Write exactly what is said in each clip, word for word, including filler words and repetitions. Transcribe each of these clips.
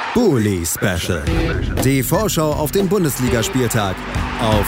Bully Special. Die Vorschau auf den Bundesligaspieltag auf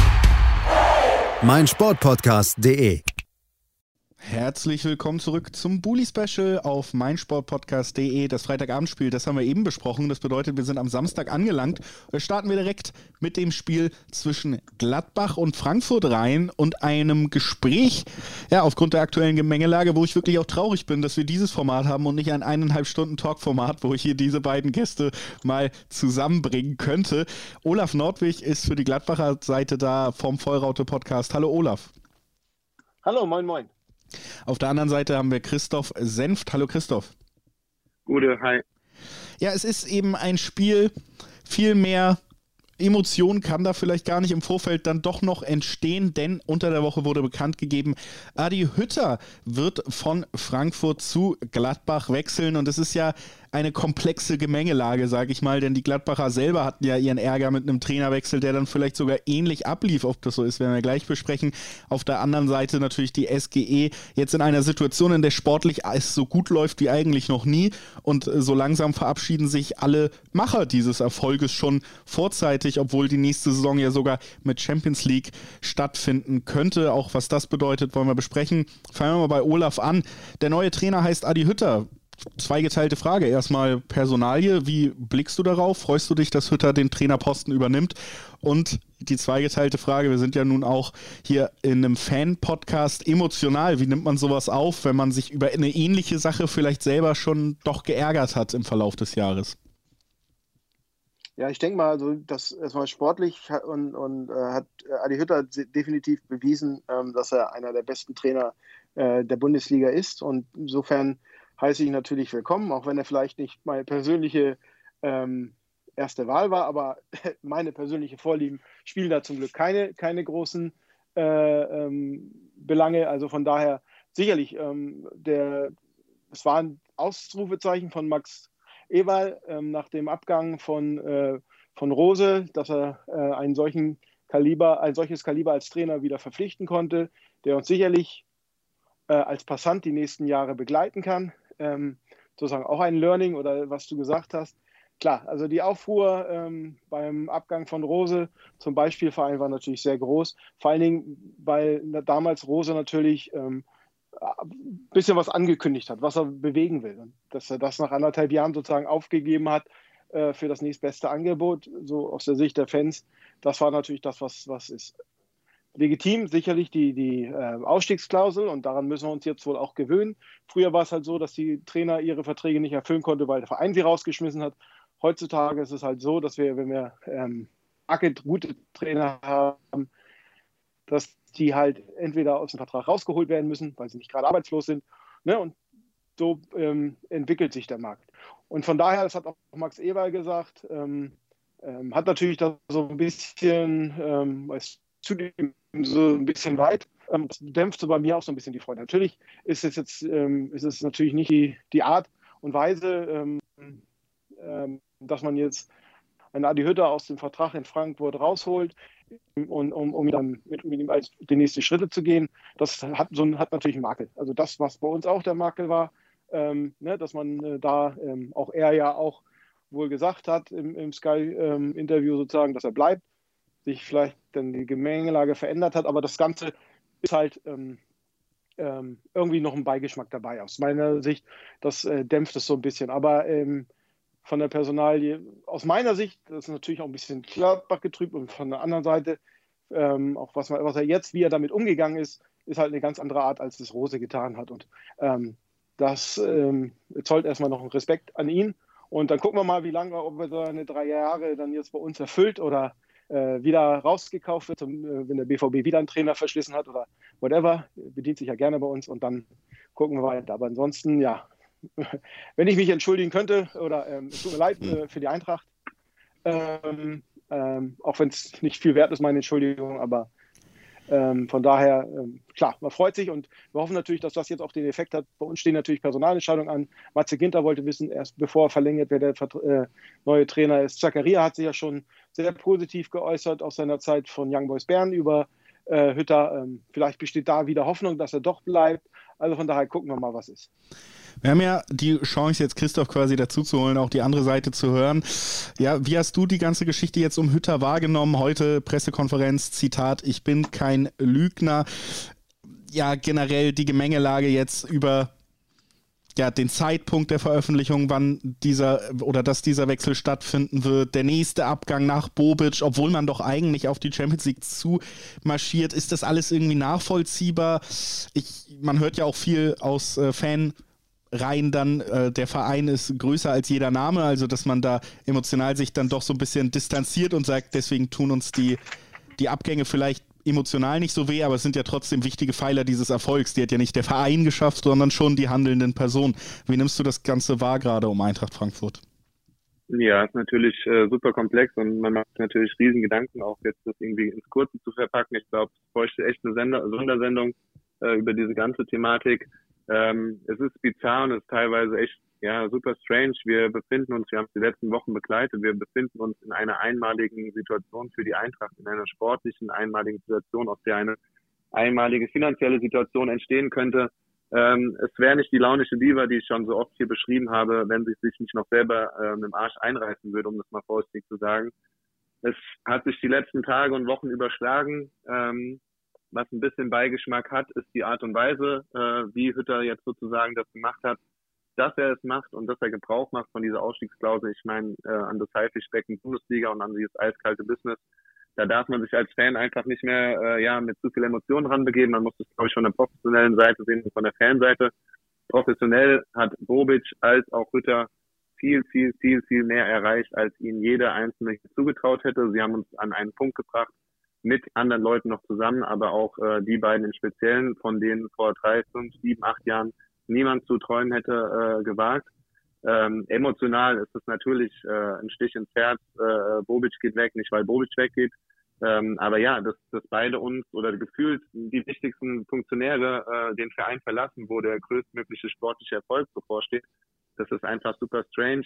meinsportpodcast punkt de. Herzlich willkommen zurück zum Bully Special auf meinsportpodcast punkt de. Das Freitagabendspiel, das haben wir eben besprochen. Das bedeutet, wir sind am Samstag angelangt. Da starten wir direkt mit dem Spiel zwischen Gladbach und Frankfurt rein und einem Gespräch, ja, aufgrund der aktuellen Gemengelage, wo ich wirklich auch traurig bin, dass wir dieses Format haben und nicht ein eineinhalb Stunden Talk-Format, wo ich hier diese beiden Gäste mal zusammenbringen könnte. Olaf Nordwig ist für die Gladbacher Seite da vom Vollraute-Podcast. Hallo Olaf. Hallo, moin moin. Auf der anderen Seite haben wir Christoph Senft. Hallo Christoph. Gute, hi. Ja, es ist eben ein Spiel, viel mehr Emotion kann da vielleicht gar nicht im Vorfeld dann doch noch entstehen, denn unter der Woche wurde bekannt gegeben, Adi Hütter wird von Frankfurt zu Gladbach wechseln und es ist ja eine komplexe Gemengelage, sage ich mal, denn die Gladbacher selber hatten ja ihren Ärger mit einem Trainerwechsel, der dann vielleicht sogar ähnlich ablief, ob das so ist, werden wir gleich besprechen. Auf der anderen Seite natürlich die S G E jetzt in einer Situation, in der sportlich es so gut läuft wie eigentlich noch nie und so langsam verabschieden sich alle Macher dieses Erfolges schon vorzeitig, obwohl die nächste Saison ja sogar mit Champions League stattfinden könnte. Auch was das bedeutet, wollen wir besprechen. Fangen wir mal bei Olaf an. Der neue Trainer heißt Adi Hütter. Zweigeteilte Frage. Erstmal Personalie. Wie blickst du darauf? Freust du dich, dass Hütter den Trainerposten übernimmt? Und die zweigeteilte Frage, wir sind ja nun auch hier in einem Fan-Podcast emotional. Wie nimmt man sowas auf, wenn man sich über eine ähnliche Sache vielleicht selber schon doch geärgert hat im Verlauf des Jahres? Ja, ich denke mal, also das erstmal sportlich und, und äh, hat Adi Hütter definitiv bewiesen, ähm, dass er einer der besten Trainer äh, der Bundesliga ist. Und insofern heiße ich ihn natürlich willkommen, auch wenn er vielleicht nicht meine persönliche ähm, erste Wahl war, aber meine persönliche Vorlieben spielen da zum Glück keine, keine großen äh, ähm, Belange. Also von daher sicherlich, ähm, der, es war ein Ausrufezeichen von Max Eberl ähm, nach dem Abgang von, äh, von Rose, dass er äh, einen solchen Kaliber, ein solches Kaliber als Trainer wieder verpflichten konnte, der uns sicherlich äh, als Passant die nächsten Jahre begleiten kann. Ähm, sozusagen auch ein Learning oder was du gesagt hast. Klar, also die Aufruhr ähm, beim Abgang von Rose zum Beispielverein war natürlich sehr groß. Vor allen Dingen, weil damals Rose natürlich ähm, ein bisschen was angekündigt hat, was er bewegen will. Und dass er das nach anderthalb Jahren sozusagen aufgegeben hat äh, für das nächstbeste Angebot, so aus der Sicht der Fans, das war natürlich das, was, was ist. Legitim, sicherlich die, die äh, Ausstiegsklausel und daran müssen wir uns jetzt wohl auch gewöhnen. Früher war es halt so, dass die Trainer ihre Verträge nicht erfüllen konnten, weil der Verein sie rausgeschmissen hat. Heutzutage ist es halt so, dass wir, wenn wir ähm, gute Trainer haben, dass die halt entweder aus dem Vertrag rausgeholt werden müssen, weil sie nicht gerade arbeitslos sind. Ne? Und so ähm, entwickelt sich der Markt. Und von daher, das hat auch Max Eberl gesagt, ähm, ähm, hat natürlich da so ein bisschen, ähm, weiß, zudem so ein bisschen weit. Ähm, das dämpft so bei mir auch so ein bisschen die Freude. Natürlich ist es jetzt ähm, ist es natürlich nicht die, die Art und Weise, ähm, ähm, dass man jetzt einen Adi Hütter aus dem Vertrag in Frankfurt rausholt, und, um, um dann mit, mit ihm als die nächsten Schritte zu gehen. Das hat, so, hat natürlich einen Makel. Also das, was bei uns auch der Makel war, ähm, ne, dass man äh, da ähm, auch er ja auch wohl gesagt hat im, im Sky-Interview ähm, sozusagen, dass er bleibt, sich vielleicht dann die Gemengelage verändert hat, aber das Ganze ist halt ähm, ähm, irgendwie noch ein Beigeschmack dabei. Aus meiner Sicht, das äh, dämpft es so ein bisschen, aber ähm, von der Personalie, aus meiner Sicht, das ist natürlich auch ein bisschen Gladbach getrübt und von der anderen Seite, ähm, auch was, was er jetzt, wie er damit umgegangen ist, ist halt eine ganz andere Art, als das Rose getan hat und ähm, das ähm, zollt erstmal noch einen Respekt an ihn und dann gucken wir mal, wie lange, ob er seine drei Jahre dann jetzt bei uns erfüllt oder äh, wieder rausgekauft wird, und, äh, wenn der B V B wieder einen Trainer verschlissen hat oder whatever, bedient sich ja gerne bei uns und dann gucken wir weiter, aber ansonsten, ja, wenn ich mich entschuldigen könnte, oder ähm, es tut mir leid äh, für die Eintracht, ähm, ähm, auch wenn es nicht viel wert ist, meine Entschuldigung, aber ähm, von daher, ähm, klar, man freut sich und wir hoffen natürlich, dass das jetzt auch den Effekt hat. Bei uns stehen natürlich Personalentscheidungen an. Matze Ginter wollte wissen, erst bevor er verlängert, wer der äh, neue Trainer ist. Zakaria hat sich ja schon sehr positiv geäußert aus seiner Zeit von Young Boys Bern über äh, Hütter. Ähm, vielleicht besteht da wieder Hoffnung, dass er doch bleibt. Also von daher gucken wir mal, was ist. Wir haben ja die Chance, jetzt Christoph quasi dazu zu holen, auch die andere Seite zu hören. Ja, wie hast du die ganze Geschichte jetzt um Hütter wahrgenommen? Heute Pressekonferenz, Zitat, ich bin kein Lügner. Ja, generell die Gemengelage jetzt über ja, den Zeitpunkt der Veröffentlichung, wann dieser oder dass dieser Wechsel stattfinden wird, der nächste Abgang nach Bobic, obwohl man doch eigentlich auf die Champions League zumarschiert. Ist das alles irgendwie nachvollziehbar? Ich, man hört ja auch viel aus äh, Fan rein dann, äh, der Verein ist größer als jeder Name, also dass man da emotional sich dann doch so ein bisschen distanziert und sagt, deswegen tun uns die, die Abgänge vielleicht emotional nicht so weh, aber es sind ja trotzdem wichtige Pfeiler dieses Erfolgs. Die hat ja nicht der Verein geschafft, sondern schon die handelnden Personen. Wie nimmst du das Ganze wahr gerade um Eintracht Frankfurt? Ja, ist natürlich äh, super komplex und man macht natürlich riesen Gedanken, auch jetzt das irgendwie ins Kurze zu verpacken. Ich glaube, es bräuchte echt eine Sender- Sondersendung äh, über diese ganze Thematik. Ähm, es ist bizarr und es ist teilweise echt ja super strange. Wir befinden uns, wir haben es die letzten Wochen begleitet, wir befinden uns in einer einmaligen Situation für die Eintracht, in einer sportlichen einmaligen Situation, aus der eine einmalige finanzielle Situation entstehen könnte. Ähm, es wäre nicht die launische Diva, die ich schon so oft hier beschrieben habe, wenn sie sich nicht noch selber ähm, im Arsch einreißen würde, um das mal vorsichtig zu sagen. Es hat sich die letzten Tage und Wochen überschlagen. Ähm, was ein bisschen Beigeschmack hat, ist die Art und Weise, äh, wie Hütter jetzt sozusagen das gemacht hat, dass er es macht und dass er Gebrauch macht von dieser Ausstiegsklausel. Ich meine, äh, an das Haifischbecken Bundesliga und an dieses eiskalte Business. Da darf man sich als Fan einfach nicht mehr äh, ja mit zu viel Emotionen ranbegeben. Man muss das, glaube ich, von der professionellen Seite sehen und von der Fanseite. Professionell hat Bobic als auch Hütter viel, viel, viel, viel mehr erreicht, als ihnen jeder Einzelne zugetraut hätte. Sie haben uns an einen Punkt gebracht, mit anderen Leuten noch zusammen, aber auch äh, die beiden im Speziellen, von denen vor drei, fünf, sieben, acht Jahren niemand zu träumen hätte äh, gewagt. Ähm, emotional ist es natürlich äh, ein Stich ins Herz. Äh, Bobic geht weg, nicht weil Bobic weggeht. Ähm, aber ja, dass, dass beide uns oder gefühlt die wichtigsten Funktionäre äh, den Verein verlassen, wo der größtmögliche sportliche Erfolg bevorsteht, das ist einfach super strange.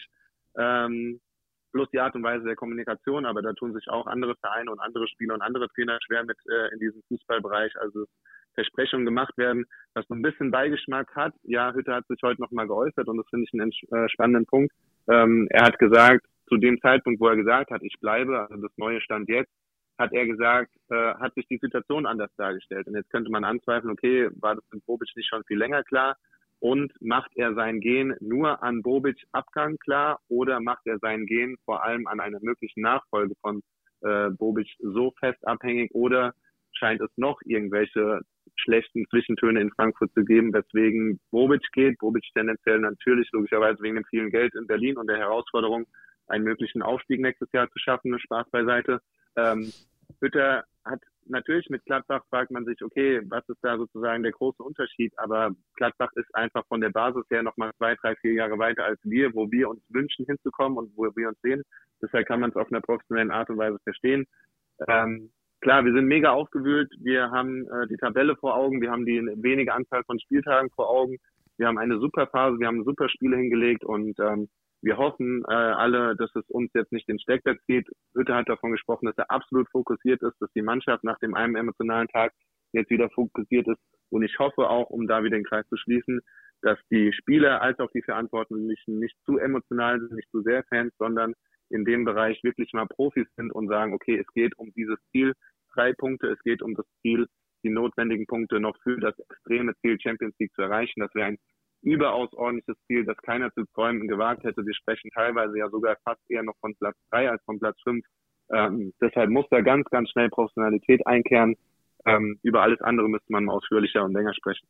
Ähm, plus die Art und Weise der Kommunikation, aber da tun sich auch andere Vereine und andere Spieler und andere Trainer schwer mit äh, in diesem Fußballbereich. Also Versprechungen gemacht werden, was so ein bisschen Beigeschmack hat. Ja, Hütter hat sich heute nochmal geäußert und das finde ich einen äh, spannenden Punkt. Ähm, er hat gesagt, zu dem Zeitpunkt, wo er gesagt hat, ich bleibe, also das neue Stand jetzt, hat er gesagt, äh, hat sich die Situation anders dargestellt. Und jetzt könnte man anzweifeln, okay, war das mit Bobic nicht schon viel länger klar? Und macht er sein Gehen nur an Bobic Abgang klar oder macht er sein Gehen vor allem an einer möglichen Nachfolge von äh, Bobic so fest abhängig oder scheint es noch irgendwelche schlechten Zwischentöne in Frankfurt zu geben, weswegen Bobic geht. Bobic tendenziell natürlich logischerweise wegen dem vielen Geld in Berlin und der Herausforderung, einen möglichen Aufstieg nächstes Jahr zu schaffen, Spaß beiseite. Ähm, Hütter hat natürlich mit Gladbach, fragt man sich, okay, was ist da sozusagen der große Unterschied? Aber Gladbach ist einfach von der Basis her nochmal zwei, drei, vier Jahre weiter als wir, wo wir uns wünschen hinzukommen und wo wir uns sehen. Deshalb kann man es auf einer professionellen Art und Weise verstehen. Ähm, Klar, wir sind mega aufgewühlt, wir haben äh, die Tabelle vor Augen, wir haben die wenige Anzahl von Spieltagen vor Augen, wir haben eine super Phase, wir haben super Spiele hingelegt und ähm, wir hoffen äh, alle, dass es uns jetzt nicht den Stecker zieht. Hütter hat davon gesprochen, dass er absolut fokussiert ist, dass die Mannschaft nach dem einen emotionalen Tag jetzt wieder fokussiert ist und ich hoffe auch, um da wieder den Kreis zu schließen, dass die Spieler als auch die Verantwortlichen nicht zu emotional sind, nicht zu sehr Fans, sondern in dem Bereich wirklich mal Profis sind und sagen, okay, es geht um dieses Ziel, drei Punkte, es geht um das Ziel, die notwendigen Punkte noch für das extreme Ziel Champions League zu erreichen. Das wäre ein überaus ordentliches Ziel, das keiner zu träumen gewagt hätte. Wir sprechen teilweise ja sogar fast eher noch von Platz drei als von Platz fünf. Ähm, deshalb muss da ganz, ganz schnell Professionalität einkehren. Ähm, über alles andere müsste man ausführlicher und länger sprechen.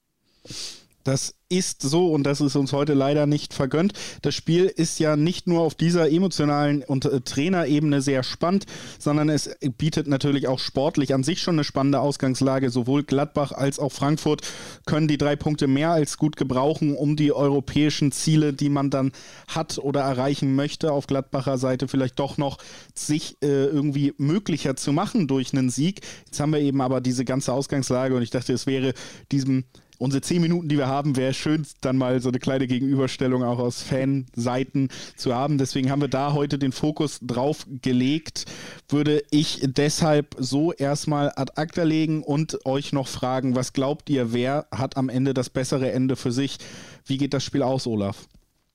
Das ist so und das ist uns heute leider nicht vergönnt. Das Spiel ist ja nicht nur auf dieser emotionalen und äh, Trainerebene sehr spannend, sondern es bietet natürlich auch sportlich an sich schon eine spannende Ausgangslage. Sowohl Gladbach als auch Frankfurt können die drei Punkte mehr als gut gebrauchen, um die europäischen Ziele, die man dann hat oder erreichen möchte, auf Gladbacher Seite vielleicht doch noch sich äh, irgendwie möglicher zu machen durch einen Sieg. Jetzt haben wir eben aber diese ganze Ausgangslage und ich dachte, es wäre diesem unsere zehn Minuten, die wir haben, wäre schön, dann mal so eine kleine Gegenüberstellung auch aus Fanseiten zu haben. Deswegen haben wir da heute den Fokus drauf gelegt. Würde ich deshalb so erstmal ad acta legen und euch noch fragen, was glaubt ihr, wer hat am Ende das bessere Ende für sich? Wie geht das Spiel aus, Olaf?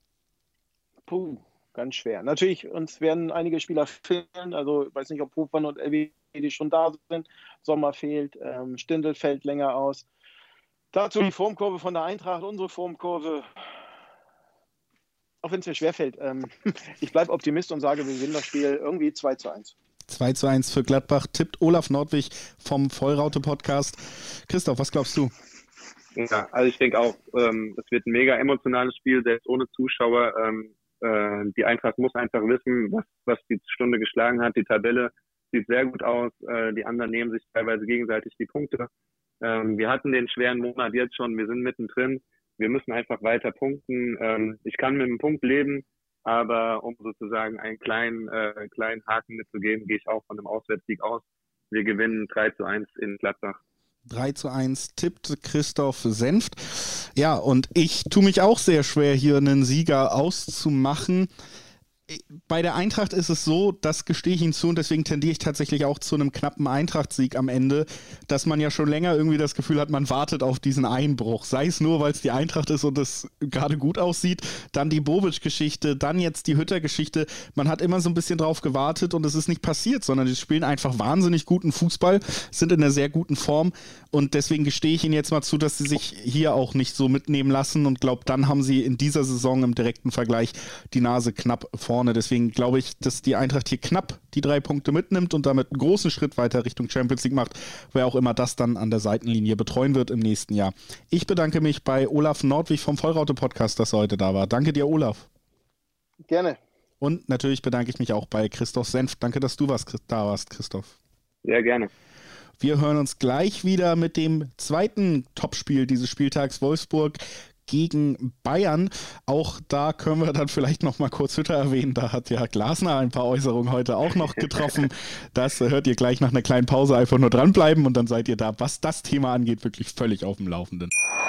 Puh, ganz schwer. Natürlich, uns werden einige Spieler fehlen. Also ich weiß nicht, ob Hofmann und L W die schon da sind. Sommer fehlt, ähm, Stindl fällt länger aus. Dazu die Formkurve von der Eintracht, unsere Formkurve. Auch wenn es mir schwerfällt. Ähm, ich bleibe Optimist und sage, wir gewinnen das Spiel irgendwie zwei zu eins. zwei zu eins für Gladbach, tippt Olaf Nordwig vom Vollraute-Podcast. Christoph, was glaubst du? Ja, also ich denke auch, ähm, es wird ein mega emotionales Spiel, selbst ohne Zuschauer. Ähm, äh, die Eintracht muss einfach wissen, was, was die Stunde geschlagen hat. Die Tabelle sieht sehr gut aus. Äh, die anderen nehmen sich teilweise gegenseitig die Punkte. Ähm, wir hatten den schweren Monat jetzt schon. Wir sind mittendrin. Wir müssen einfach weiter punkten. Ähm, ich kann mit einem Punkt leben, aber um sozusagen einen kleinen, äh, kleinen Haken mitzugeben, gehe ich auch von einem Auswärtssieg aus. Wir gewinnen drei zu eins in Gladbach. drei zu eins tippt Christoph Senft. Ja, und ich tue mich auch sehr schwer, hier einen Sieger auszumachen. Bei der Eintracht ist es so, das gestehe ich Ihnen zu und deswegen tendiere ich tatsächlich auch zu einem knappen Eintracht-Sieg am Ende, dass man ja schon länger irgendwie das Gefühl hat, man wartet auf diesen Einbruch. Sei es nur, weil es die Eintracht ist und es gerade gut aussieht, dann die Bobic-Geschichte, dann jetzt die Hütter-Geschichte. Man hat immer so ein bisschen drauf gewartet und es ist nicht passiert, sondern die spielen einfach wahnsinnig guten Fußball, sind in einer sehr guten Form und deswegen gestehe ich Ihnen jetzt mal zu, dass sie sich hier auch nicht so mitnehmen lassen und glaube, dann haben sie in dieser Saison im direkten Vergleich die Nase knapp vorne. Deswegen glaube ich, dass die Eintracht hier knapp die drei Punkte mitnimmt und damit einen großen Schritt weiter Richtung Champions League macht, wer auch immer das dann an der Seitenlinie betreuen wird im nächsten Jahr. Ich bedanke mich bei Olaf Nordwig vom Vollraute-Podcast, dass er heute da war. Danke dir, Olaf. Gerne. Und natürlich bedanke ich mich auch bei Christoph Senft. Danke, dass du was, da warst, Christoph. Sehr gerne. Wir hören uns gleich wieder mit dem zweiten Topspiel dieses Spieltags, Wolfsburg gegen Bayern. Auch da können wir dann vielleicht noch mal kurz Hütter erwähnen. Da hat ja Glasner ein paar Äußerungen heute auch noch getroffen. Das hört ihr gleich nach einer kleinen Pause. Einfach nur dranbleiben und dann seid ihr da, was das Thema angeht, wirklich völlig auf dem Laufenden.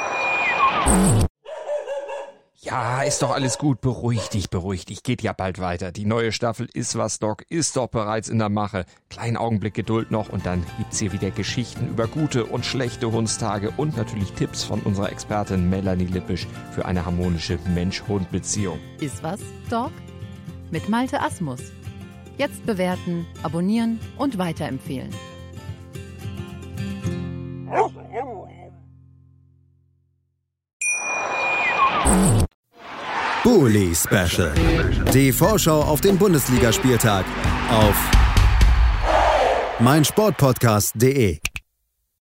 Ja, ist doch alles gut. Beruhig dich, beruhig dich. Geht ja bald weiter. Die neue Staffel Ist was, Doc ist doch bereits in der Mache. Kleinen Augenblick Geduld noch und dann gibt's hier wieder Geschichten über gute und schlechte Hundstage und natürlich Tipps von unserer Expertin Melanie Lippisch für eine harmonische Mensch-Hund-Beziehung. Ist was, Doc? Mit Malte Asmus. Jetzt bewerten, abonnieren und weiterempfehlen. Bully Special. Die Vorschau auf den Bundesligaspieltag auf meinsportpodcast punkt de.